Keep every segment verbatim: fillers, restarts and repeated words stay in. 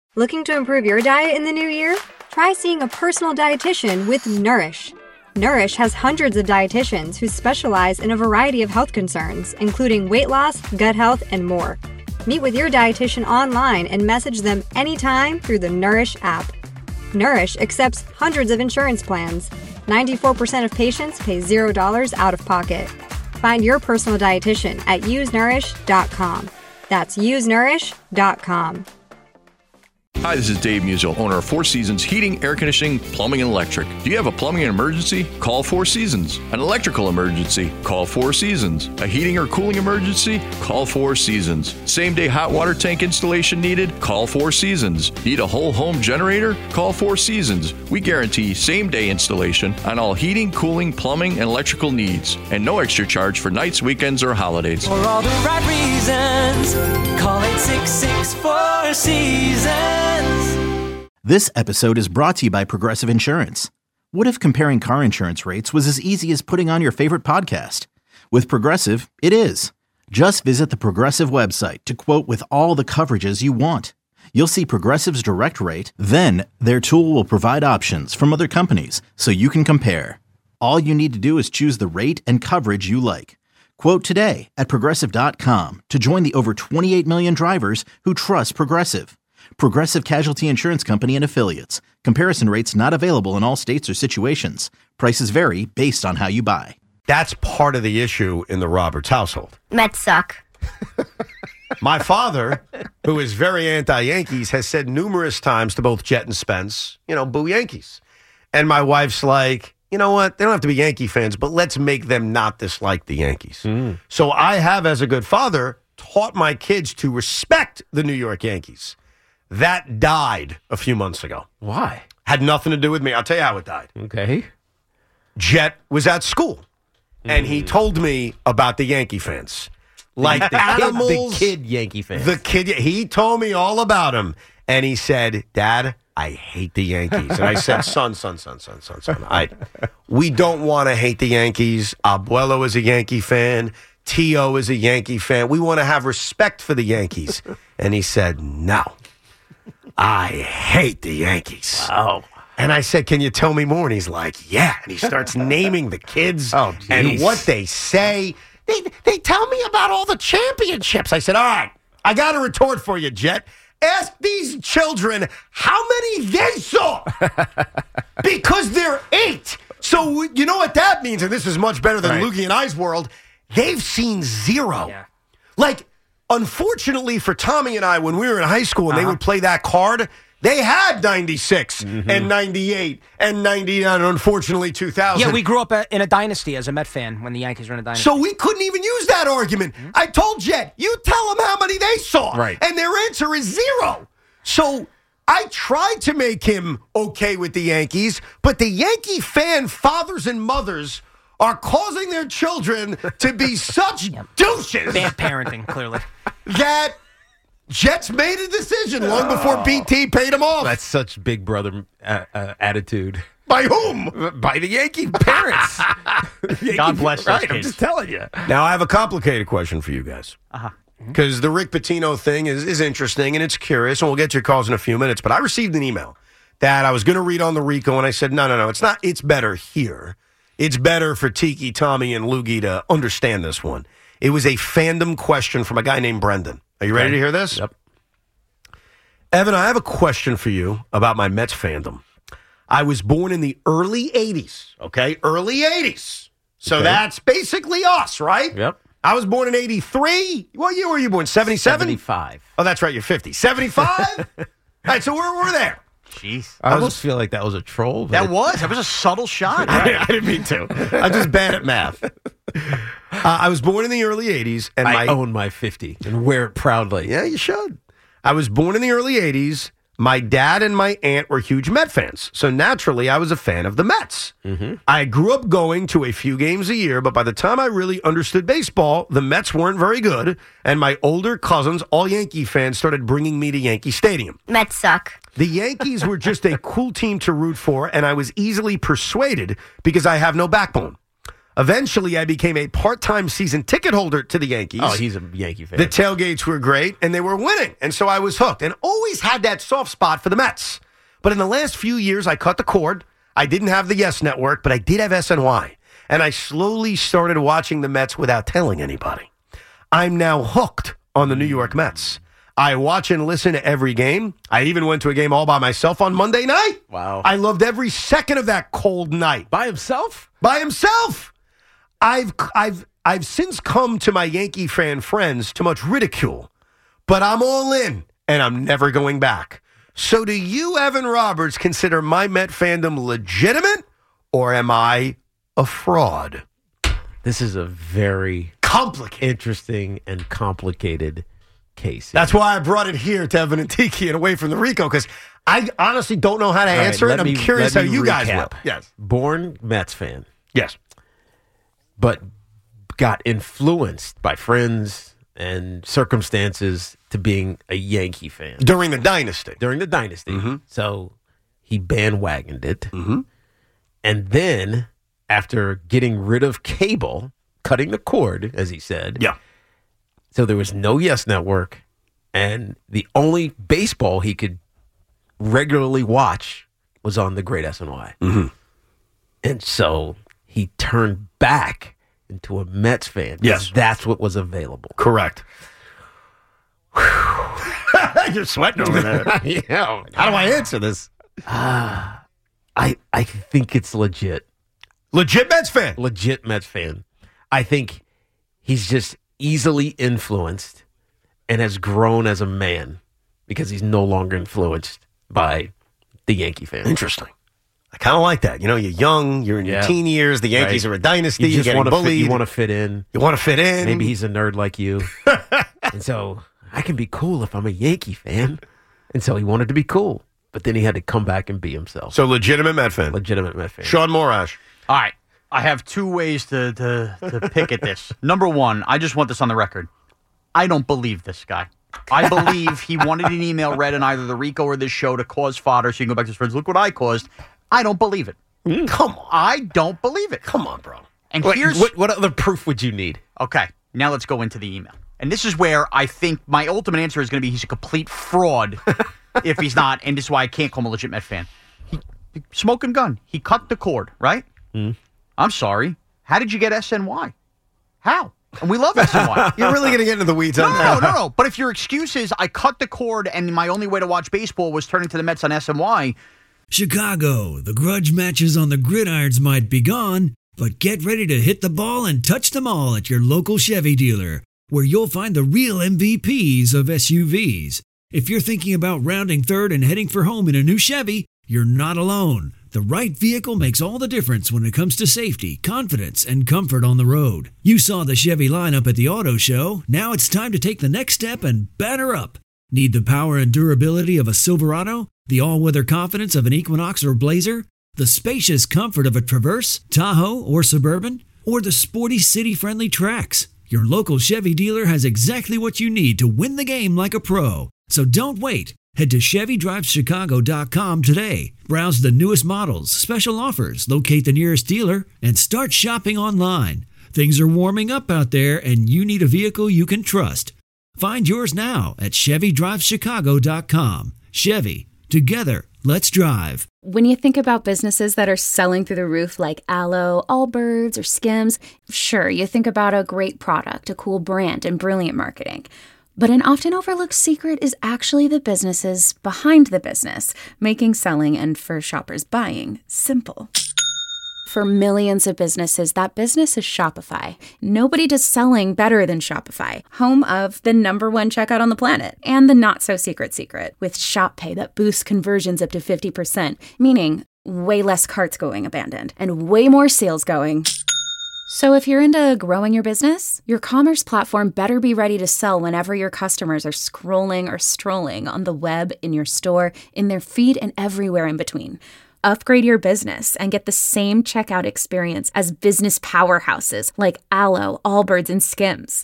Looking to improve your diet in the new year? Try seeing a personal dietitian with Nourish. Nourish has hundreds of dietitians who specialize in a variety of health concerns, including weight loss, gut health, and more. Meet with your dietitian online and message them anytime through the Nourish app. Nourish accepts hundreds of insurance plans. ninety-four percent of patients pay zero dollars out of pocket. Find your personal dietitian at use nourish dot com. That's use nourish dot com. Hi, this is Dave Musial, owner of Four Seasons Heating, Air Conditioning, Plumbing, and Electric. Do you have a plumbing emergency? Call Four Seasons. An electrical emergency? Call Four Seasons. A heating or cooling emergency? Call Four Seasons. Same-day hot water tank installation needed? Call Four Seasons. Need a whole home generator? Call Four Seasons. We guarantee same-day installation on all heating, cooling, plumbing, and electrical needs. And no extra charge for nights, weekends, or holidays. For all the right reasons, call eight six six, four seasons. This episode is brought to you by Progressive Insurance. What if comparing car insurance rates was as easy as putting on your favorite podcast? With Progressive, it is. Just visit the Progressive website to quote with all the coverages you want. You'll see Progressive's direct rate, then their tool will provide options from other companies so you can compare. All you need to do is choose the rate and coverage you like. Quote today at Progressive dot com to join the over twenty-eight million drivers who trust Progressive. Progressive Casualty Insurance Company and Affiliates. Comparison rates not available in all states or situations. Prices vary based on how you buy. That's part of the issue in the Roberts household. Mets suck. My father, who is very anti-Yankees, has said numerous times to both Jet and Spence, you know, boo Yankees. And my wife's like, you know what? They don't have to be Yankee fans, but let's make them not dislike the Yankees. Mm. So I have, as a good father, taught my kids to respect the New York Yankees. That died a few months ago. Why? Had nothing to do with me. I'll tell you how it died. Okay. Jet was at school, mm. and he told me about the Yankee fans. Like the animals. Kid, the kid Yankee fans. The kid. He told me all about him. And he said, Dad, I hate the Yankees. And I said, son, son, son, son, son, son. I, we don't want to hate the Yankees. Abuelo is a Yankee fan. Tio is a Yankee fan. We want to have respect for the Yankees. And he said, no. I hate the Yankees. Wow. And I said, can you tell me more? And he's like, yeah. And he starts naming the kids oh, and what they say. They, they tell me about all the championships. I said, all right, I got a retort for you, Jet. Ask these children how many they saw. Because they're eight. So you know what that means? And this is much better than right. Lukey and I's world. They've seen zero. Yeah. Like, unfortunately for Tommy and I, when we were in high school and uh-huh. they would play that card, they had ninety-six mm-hmm. and ninety-eight and ninety-nine, and unfortunately two thousand. Yeah, we grew up in a dynasty as a Met fan when the Yankees were in a dynasty. So we couldn't even use that argument. Mm-hmm. I told Jet, you tell them how many they saw. Right. And their answer is zero. So I tried to make him okay with the Yankees, but the Yankee fan fathers and mothers are causing their children to be such yep. douches. Bad parenting, clearly. That Jets made a decision long before B T paid them off. That's such big brother uh, uh, attitude. By whom? By the Yankee parents. Yankee God bless right, those I'm kids. just telling you. Now, I have a complicated question for you guys. Uh-huh. Because mm-hmm. the Rick Pitino thing is, is interesting and it's curious, and we'll get to your calls in a few minutes. But I received an email that I was going to read on the Rico, and I said, no, no, no, it's not. It's better here. It's better for Tiki, Tommy, and Loogie to understand this one. It was a fandom question from a guy named Brendan. Are you ready okay. to hear this? Yep. Evan, I have a question for you about my Mets fandom. I was born in the early eighties, okay? Early eighties. So okay. that's basically us, right? Yep. I was born in eighty-three. What year were you born? seventy-seven? seventy-five. Oh, that's right. You're fifty. seventy-five? All right, so we're, we're there. Jeez. I almost feel like that was a troll. That it, was. That was a subtle shot. I, I didn't mean to. I'm just bad at math. Uh, I was born in the early eighties. And I my, own my fifty and wear it proudly. Yeah, you should. I was born in the early eighties. My dad and my aunt were huge Met fans. So naturally, I was a fan of the Mets. Mm-hmm. I grew up going to a few games a year, but by the time I really understood baseball, the Mets weren't very good. And my older cousins, all Yankee fans, started bringing me to Yankee Stadium. Mets suck. The Yankees were just a cool team to root for, and I was easily persuaded because I have no backbone. Eventually, I became a part-time season ticket holder to the Yankees. Oh, he's a Yankee fan. The tailgates were great, and they were winning. And so I was hooked and always had that soft spot for the Mets. But in the last few years, I cut the cord. I didn't have the Yes Network, but I did have S N Y. And I slowly started watching the Mets without telling anybody. I'm now hooked on the New York Mets. I watch and listen to every game. I even went to a game all by myself on Monday night. Wow. I loved every second of that cold night. By himself? By himself. I've I've I've since come to my Yankee fan friends to much ridicule, but I'm all in and I'm never going back. So do you, Evan Roberts, consider my Met fandom legitimate, or am I a fraud? This is a very Complicated. interesting and complicated case. That's why I brought it here to Evan and Tiki and away from the Rico, because I honestly don't know how to All right, answer it. let I'm me- curious let how me you guys recap. will. Yes. Born Mets fan, Yes. but got influenced by friends and circumstances to being a Yankee fan During the dynasty. during the dynasty. Mm-hmm. So he bandwagoned it. Mm-hmm. And then, after getting rid of cable, cutting the cord, as he said. Yeah. So there was no Yes Network, and the only baseball he could regularly watch was on the Great S N Y. Mm-hmm. And so he turned back into a Mets fan. 'Cause Yes. That's what was available. Correct. You're sweating over there. yeah. How do I answer this? I, I think it's legit. Legit Mets fan. Legit Mets fan. I think he's just easily influenced and has grown as a man because he's no longer influenced by the Yankee fan. Interesting. I kind of like that. You know, you're young, you're in your Yeah. teen years, the Yankees Right. are a dynasty, You you're just getting want to fit, bullied. you want to fit in. You want to fit in. Maybe he's a nerd like you. And so I can be cool if I'm a Yankee fan. And so he wanted to be cool. But then he had to come back and be himself. So legitimate Met fan. Legitimate Met fan. Sean Morash. All right. I have two ways to, to, to pick at this. Number one, I just want this on the record. I don't believe this guy. I believe he wanted an email read in either the Rico or this show to cause fodder so you can go back to his friends. Look what I caused. I don't believe it. Come on. I don't believe it. Come on, bro. And What, here's what, what other proof would you need? okay. Now let's go into the email. And this is where I think my ultimate answer is going to be he's a complete fraud if he's not. And this is why I can't call him a legit Met fan. He, smoking gun. He cut the cord, right? Mm. I'm sorry. How did you get S N Y? How? And we love S N Y. You're really going to get into the weeds No, on no, that? no, no, no. But if your excuse is I cut the cord and my only way to watch baseball was turning to the Mets on S N Y, Chicago, the grudge matches on the gridirons might be gone, but get ready to hit the ball and touch them all at your local Chevy dealer, where you'll find the real M V Ps of S U Vs. If you're thinking about rounding third and heading for home in a new Chevy, you're not alone. The right vehicle makes all the difference when it comes to safety, confidence, and comfort on the road. You saw the Chevy lineup at the auto show. Now it's time to take the next step and batter up. Need the power and durability of a Silverado? The all-weather confidence of an Equinox or Blazer? The spacious comfort of a Traverse, Tahoe, or Suburban? Or the sporty city-friendly Trax? Your local Chevy dealer has exactly what you need to win the game like a pro. So don't wait. Head to Chevy Drives Chicago dot com today. Browse the newest models, special offers, locate the nearest dealer, and start shopping online. Things are warming up out there, and you need a vehicle you can trust. Find yours now at Chevy Drives Chicago dot com. Chevy, together, let's drive. When you think about businesses that are selling through the roof like Aloe, Allbirds, or Skims, sure, you think about a great product, a cool brand, and brilliant marketing. But an often overlooked secret is actually the businesses behind the business, making selling and for shoppers buying simple. For millions of businesses, that business is Shopify. Nobody does selling better than Shopify, home of the number one checkout on the planet, and the not-so-secret secret, with Shop Pay that boosts conversions up to fifty percent, meaning way less carts going abandoned, and way more sales going. So if you're into growing your business, your commerce platform better be ready to sell whenever your customers are scrolling or strolling on the web, in your store, in their feed, and everywhere in between. Upgrade your business and get the same checkout experience as business powerhouses like Aloe, Allbirds, and Skims.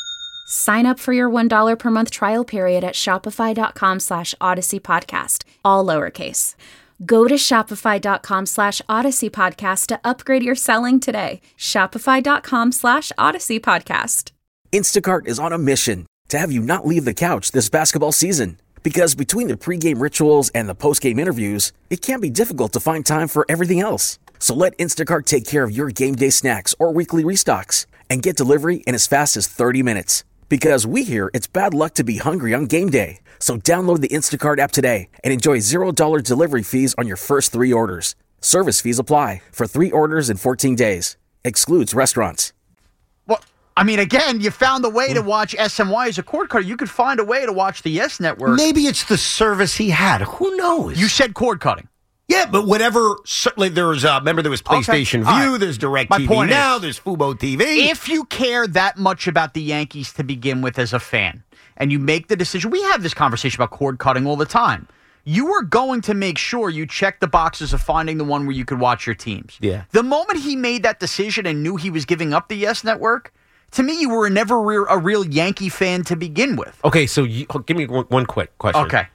Sign up for your one dollar per month trial period at shopify dot com slash odyssey podcast, all lowercase. Go to shopify.com slash Odyssey Podcast to upgrade your selling today. Shopify.com slash Odyssey Podcast. Instacart is on a mission to have you not leave the couch this basketball season. Because between the pregame rituals and the postgame interviews, it can be difficult to find time for everything else. So let Instacart take care of your game day snacks or weekly restocks and get delivery in as fast as thirty minutes. Because we hear it's bad luck to be hungry on game day. So download the Instacart app today and enjoy zero dollars delivery fees on your first three orders. Service fees apply for three orders in fourteen days. Excludes restaurants. Well, I mean, again, you found a way to watch S M Y as a cord cutter. You could find a way to watch the Yes Network. Maybe it's the service he had. Who knows? You said cord cutting. Yeah, but whatever. Certainly, there was. Uh, remember, there was PlayStation Okay. View. Right. There's Direct My T V point now. is, there's Fubo T V. If you care that much about the Yankees to begin with as a fan, and you make the decision, we have this conversation about cord cutting all the time. You are going to make sure you check the boxes of finding the one where you could watch your teams. Yeah. The moment he made that decision and knew he was giving up the Yes Network, to me, you were never re- a real Yankee fan to begin with. Okay, so you, give me one, one quick question. Okay.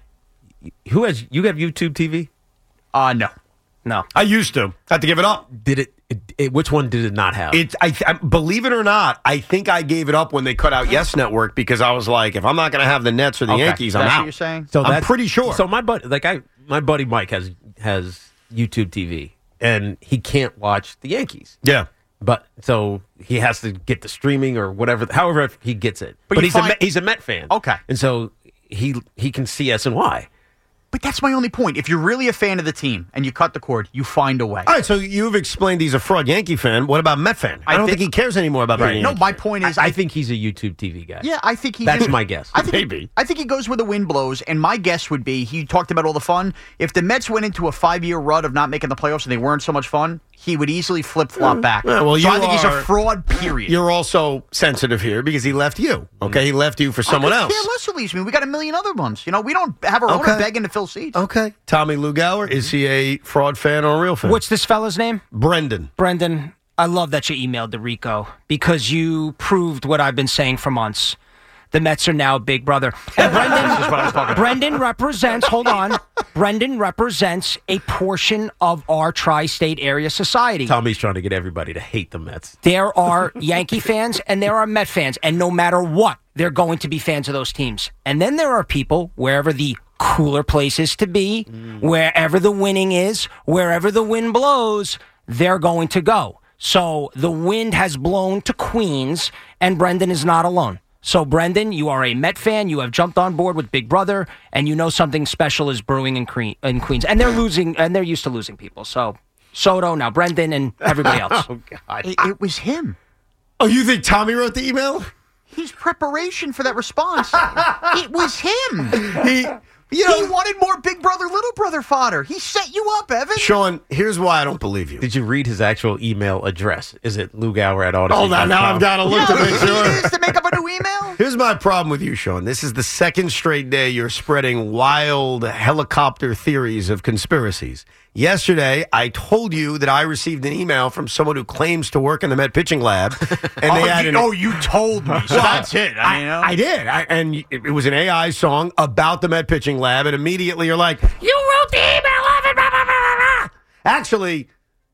Who has you have YouTube T V? Uh, no. No. I used to. Had to give it up. Did it, it, it? Which one did it not have? It. I, I believe it or not, I think I gave it up when they cut out Yes Network because I was like, if I'm not going to have the Nets or the Okay. Yankees, I'm That's out. what you're saying? So I'm that's- pretty sure. So my buddy, like I, my buddy Mike has has YouTube T V, and he can't watch the Yankees. Yeah. But so he has to get the streaming or whatever, however he gets it. But But, you he's a find- Met, he's a Met fan. Okay. and so he he can see S and Y. But that's my only point. If you're really a fan of the team and you cut the cord, you find a way. All right, so you've explained he's a fraud Yankee fan. What about Met fan? I, I don't thi- think he cares anymore about being a No, Yankee my fan. point is, I, I think he's a YouTube T V guy. Yeah, I think he. That's my guess. I think Maybe. He, I think he goes where the wind blows, and my guess would be he talked about all the fun. If the Mets went into a five-year rut of not making the playoffs and they weren't so much fun, he would easily flip-flop back. Yeah, well, so you I think he's are- a fraud. Period. You're also sensitive here because he left you. Okay, he left you for someone I else. care less who leaves me. We got a million other ones. You know, we don't have our Okay. owner begging to fill seats. Okay, Tommy Lugauer, is he a fraud fan or a real fan? What's this fella's name? Brendan? Brendan, I love that you emailed to Rico because you proved what I've been saying for months. The Mets are now Big Brother. And Brendan, Brendan represents, hold on, Brendan represents a portion of our tri-state area society. Tommy's trying to get everybody to hate the Mets. There are Yankee fans and there are Met fans, and no matter what, they're going to be fans of those teams. And then there are people, wherever the cooler places to be, mm. wherever the winning is, wherever the wind blows, they're going to go. So the wind has blown to Queens, and Brendan is not alone. So, Brendan, you are a Met fan. You have jumped on board with Big Brother, and you know something special is brewing in, Cre- in Queens. And they're losing, and they're used to losing people. So, Soto, now Brendan, and everybody else. Oh, God. It, it was him. Oh, you think Tommy wrote the email? His preparation for that response. It was him. He, you know, he wanted more Big Brother, Little Brother fodder. He set you up, Evan. Sean, here's why I don't believe you. Did you read his actual email address? Is it Lugauer at Odyssey? Hold on, now I've got to look You to know how make easy sure. it is to make up a new email? Here's my problem with you, Sean. This is the second straight day you're spreading wild helicopter theories of conspiracies. Yesterday, I told you that I received an email from someone who claims to work in the Met pitching lab, and oh, they had you, an, oh, you told me. So Well, that's it. I, mean, you know? I did, I, and it, it was an A I song about the Met pitching lab, and immediately you're like, "You wrote the email of it." Blah, blah, blah, blah. Actually,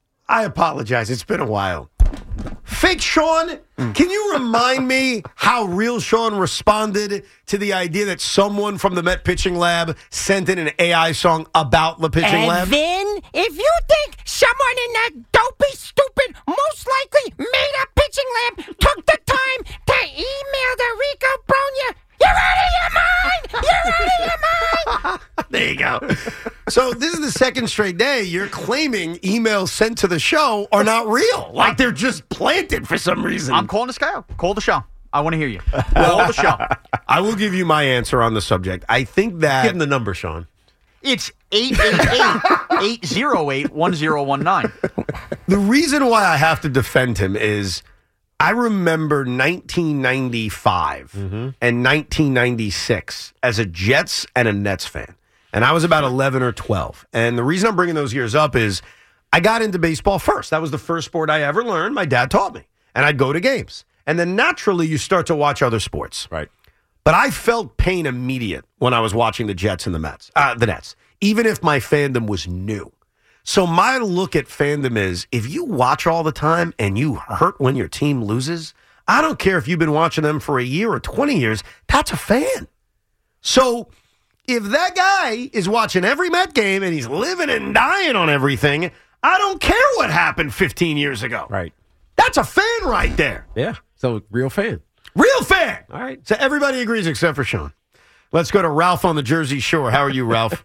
I apologize. It's been a while. Fake Sean, can you remind me how real Sean responded to the idea that someone from the Met pitching lab sent in an A I song about the pitching lab? then, if you think someone in that dopey, stupid, most likely made-up pitching lab took the time to email the Rico Bronya, you're out of your mind! You're out of your mind! There you go. So this is the second straight day you're claiming emails sent to the show are not real. Like they're just planted for some reason. I'm calling this guy out. Call the show. I want to hear you. Call the show. I will give you my answer on the subject. I think that... Give him the number, Sean. It's eight eight eight, eight oh eight, one oh one nine. The reason why I have to defend him is I remember nineteen ninety-five mm-hmm. and nineteen ninety-six as a Jets and a Nets fan. And I was about eleven or twelve. And the reason I'm bringing those years up is I got into baseball first. That was the first sport I ever learned. My dad taught me. And I'd go to games. And then naturally you start to watch other sports. Right. But I felt pain immediate when I was watching the Jets and the Mets, uh, the Nets. even if my fandom was new. So my look at fandom is, if you watch all the time and you hurt when your team loses, I don't care if you've been watching them for a year or twenty years, that's a fan. So if that guy is watching every Met game and he's living and dying on everything, I don't care what happened fifteen years ago. Right. That's a fan right there. Yeah. So, real fan. Real fan. All right. So everybody agrees except for Sean. Let's go to Ralph on the Jersey Shore. How are you, Ralph?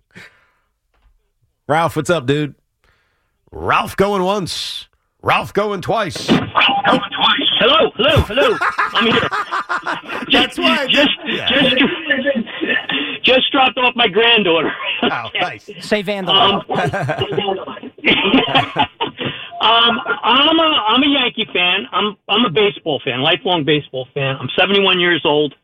Ralph, what's up, dude? Ralph going once. Ralph going twice. Ralph going twice. Hello, hello, hello. I'm here. That's why. Just, yeah. just, just dropped off my granddaughter. Oh, nice. Say vandal. Um, um, I'm a I'm a Yankee fan. I'm I'm a baseball fan, lifelong baseball fan. I'm seventy-one years old.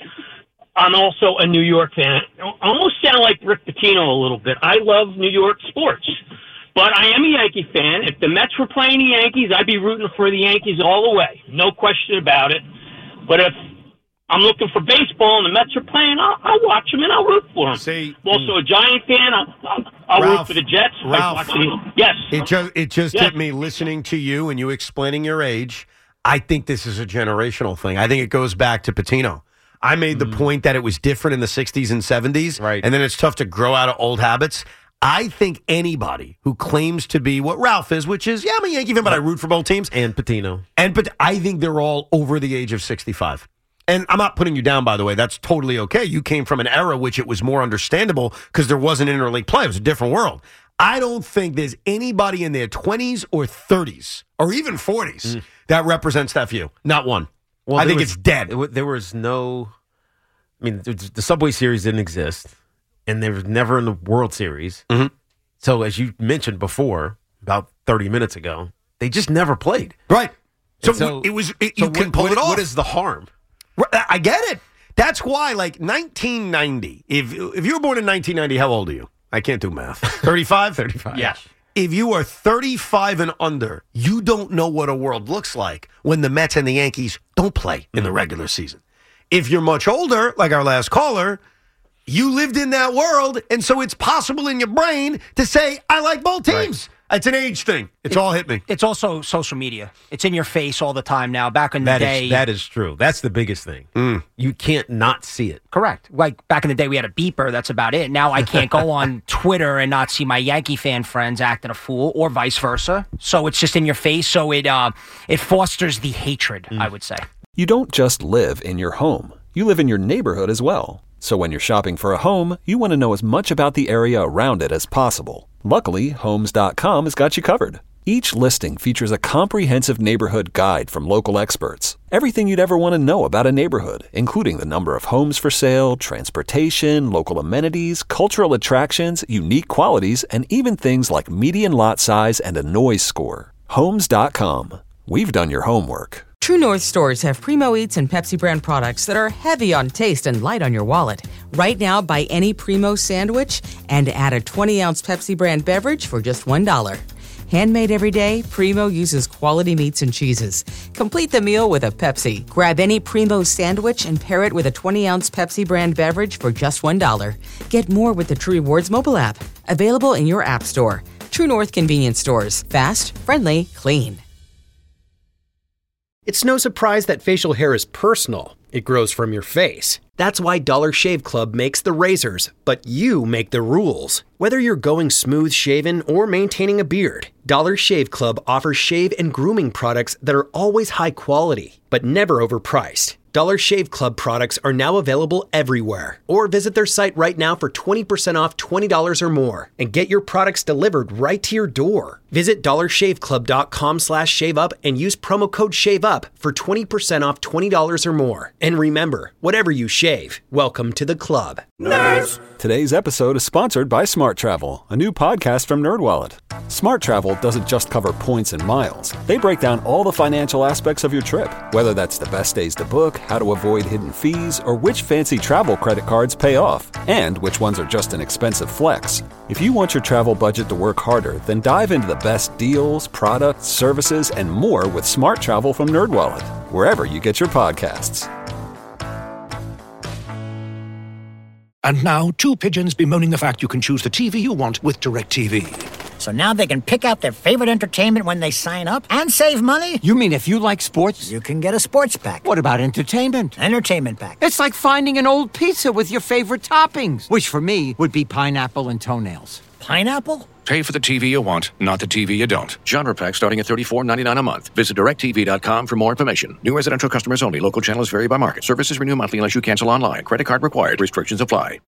I'm also a New York fan. I almost sound like Rick Pitino a little bit. I love New York sports, but I am a Yankee fan. If the Mets were playing the Yankees, I'd be rooting for the Yankees all the way, no question about it. But if I'm looking for baseball and the Mets are playing, I'll, I'll watch them and I'll root for them. See, I'm also a Giant fan. I'll, I'll, I'll Ralph, root for the Jets. Ralph, I watch them. Yes. It just, it just Yes. hit me listening to you and you explaining your age. I think this is a generational thing. I think it goes back to Pitino. I made the point that it was different in the sixties and seventies, Right. and then it's tough to grow out of old habits. I think anybody who claims to be what Ralph is, which is, yeah, I'm a Yankee fan, but I root for both teams. And Pitino. And but I think they're all over the age of sixty-five. And I'm not putting you down, by the way. That's totally okay. You came from an era which it was more understandable because there wasn't interleague play. It was a different world. I don't think there's anybody in their twenties or thirties or even forties Mm. that represents that view. Not one. Well, I there think was- it's dead. it wa- there was no. I mean, the, the Subway Series didn't exist, and they were never in the World Series. Mhm. So, as you mentioned before, about thirty minutes ago, they just never played. Right. So, And so- it was. It, so you can what- pull what- it off. What is the harm? Right, I get it. That's why, like nineteen ninety. If if you were born in nineteen ninety, how old are you? I can't do math. thirty-five? thirty-five. Yes. If you are thirty-five and under, you don't know what a world looks like when the Mets and the Yankees don't play in the regular season. If you're much older, like our last caller, you lived in that world, and so it's possible in your brain to say, I like both teams. It's an age thing. It's It- all hit me. It's also social media. It's in your face all the time now. Back in the That day, is that is true. That's the biggest thing. Mm. You can't not see it. correct. Like back in the day, we had a beeper. That's about it. Now I can't go on Twitter and not see my Yankee fan friends acting a fool, or vice versa. So it's just in your face. So it uh, it fosters the hatred. I would say. You don't just live in your home. You live in your neighborhood as well. So when you're shopping for a home, you want to know as much about the area around it as possible. Luckily, Homes dot com has got you covered. Each listing features a comprehensive neighborhood guide from local experts. Everything you'd ever want to know about a neighborhood, including the number of homes for sale, transportation, local amenities, cultural attractions, unique qualities, and even things like median lot size and a noise score. Homes dot com. We've done your homework. True North stores have Primo Eats and Pepsi brand products that are heavy on taste and light on your wallet. Right now, buy any Primo sandwich and add a twenty ounce Pepsi brand beverage for just one dollar. Handmade every day, Primo uses quality meats and cheeses. Complete the meal with a Pepsi. Grab any Primo sandwich and pair it with a twenty ounce Pepsi brand beverage for just one dollar. Get more with the True Rewards mobile app. Available in your app store. True North convenience stores. Fast, friendly, clean. It's no surprise that facial hair is personal. It grows from your face. That's why Dollar Shave Club makes the razors, but you make the rules. Whether you're going smooth shaven or maintaining a beard, Dollar Shave Club offers shave and grooming products that are always high quality, but never overpriced. Dollar Shave Club products are now available everywhere. Or visit their site right now for twenty percent off twenty dollars or more and get your products delivered right to your door. Visit dollar shave club dot com slash shave up and use promo code SHAVEUP for twenty percent off twenty dollars or more. And remember, whatever you shave, welcome to the club. Nerds! Today's episode is sponsored by Smart Travel, a new podcast from NerdWallet. Smart Travel doesn't just cover points and miles. They break down all the financial aspects of your trip, whether that's the best days to book, how to avoid hidden fees, or which fancy travel credit cards pay off, and which ones are just an expensive flex. If you want your travel budget to work harder, then dive into the best deals, products, services, and more with Smart Travel from NerdWallet, wherever you get your podcasts. And now, two pigeons bemoaning the fact you can choose the T V you want with DirecTV. So now they can pick out their favorite entertainment when they sign up and save money? You mean if you like sports? You can get a sports pack. What about entertainment? Entertainment pack. It's like finding an old pizza with your favorite toppings, which for me would be pineapple and toenails. Pineapple? Pay for the T V you want, not the T V you don't. Genre pack starting at thirty-four ninety-nine a month. Visit direct T V dot com for more information. New residential customers only. Local channels vary by market. Services renew monthly unless you cancel online. Credit card required. Restrictions apply.